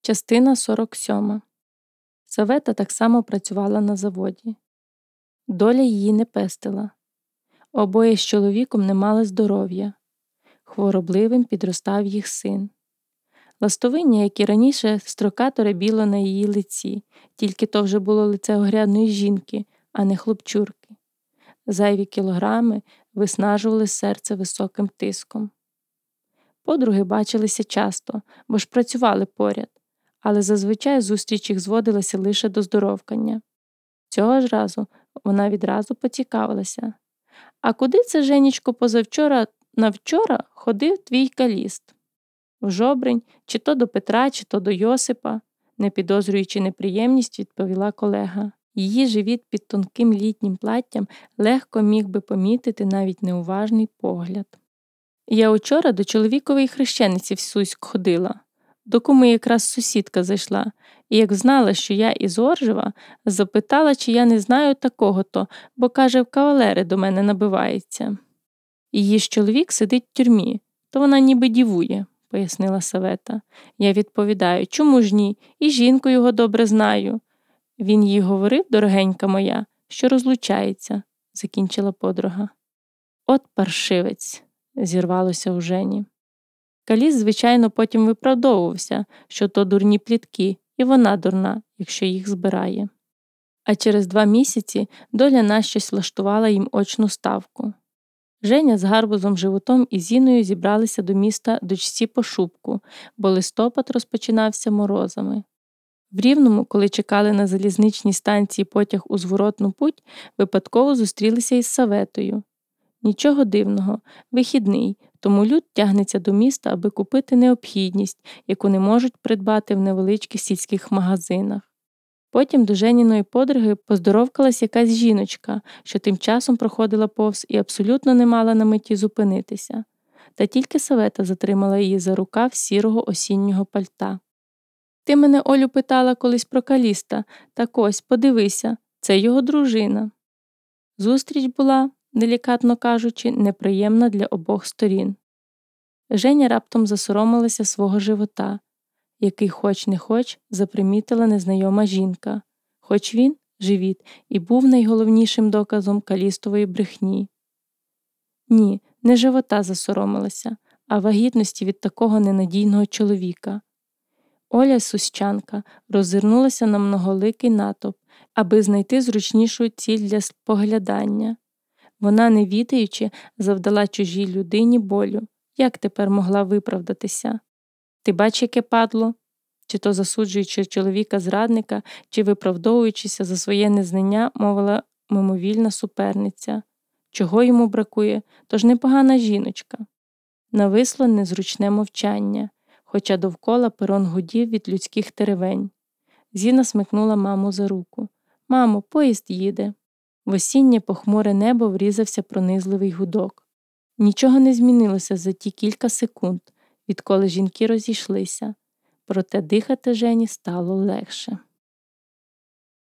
Частина 47. Савета так само працювала на заводі. Доля її не пестила. Обоє з чоловіком не мали здоров'я. Хворобливим підростав їх син. Ластовиння, як і раніше, строкато рябіло на її лиці, тільки то вже було лице огрядної жінки, а не хлопчурки. Зайві кілограми виснажували серце високим тиском. Подруги бачилися часто, бо ж працювали поряд, але зазвичай зустріч їх зводилася лише до здоровкання. Цього ж разу вона відразу поцікавилася. «А куди це, Женічко, позавчора на вчора ходив твій Каліст?» «В Жобринь, чи то до Петра, чи то до Йосипа», не підозрюючи неприємність, відповіла колега. Її живіт під тонким літнім платтям легко міг би помітити навіть неуважний погляд. «Я учора до чоловікової хрещениці в Суськ ходила. До куми якраз сусідка зайшла, і як знала, що я із Оржева, запитала, чи я не знаю такого-то, бо, каже, в кавалери до мене набивається. Її ж чоловік сидить в тюрмі, то вона ніби дівує», – пояснила Савета. Я відповідаю, чому ж ні, і жінку його добре знаю. Він їй говорив, дорогенька моя, що розлучається, – закінчила подруга. От паршивець, зірвалося у Жені. Каліст, звичайно, потім виправдовувався, що то дурні плітки, і вона дурна, якщо їх збирає. А через 2 місяці доля нащось влаштувала їм очну ставку. Женя з гарбузом животом і Зіною зібралися до міста дочці по шубку, бо листопад розпочинався морозами. В Рівному, коли чекали на залізничній станції потяг у зворотну путь, випадково зустрілися із Саветою. Нічого дивного, вихідний, тому люд тягнеться до міста, аби купити необхідність, яку не можуть придбати в невеличких сільських магазинах. Потім до Женіної подруги поздоровкалась якась жіночка, що тим часом проходила повз і абсолютно не мала на меті зупинитися. Та тільки Савета затримала її за рукав сірого осіннього пальта. «Ти мене, Олю, питала колись про Каліста, так ось, подивися, це його дружина». Зустріч була, делікатно кажучи, неприємна для обох сторін. Женя раптом засоромилася свого живота, який хоч не хоч запримітила незнайома жінка, хоч він, живіт, і був найголовнішим доказом Калістової брехні. Ні, не живота засоромилася, а вагітності від такого ненадійного чоловіка. Оля Сущанка роззирнулася на многоликий натовп, аби знайти зручнішу ціль для споглядання. Вона, не відаючи, завдала чужій людині болю. Як тепер могла виправдатися? «Ти бач, яке падло?» Чи то засуджуючи чоловіка-зрадника, чи виправдовуючися за своє незнання, мовила мимовільна суперниця. Чого йому бракує? Тож непогана жіночка. Нависло незручне мовчання, хоча довкола перон гудів від людських теревень. Зіна смикнула маму за руку. «Мамо, поїзд їде». В осіннє похмуре небо врізався пронизливий гудок. Нічого не змінилося за ті кілька секунд, відколи жінки розійшлися. Проте дихати Жені стало легше.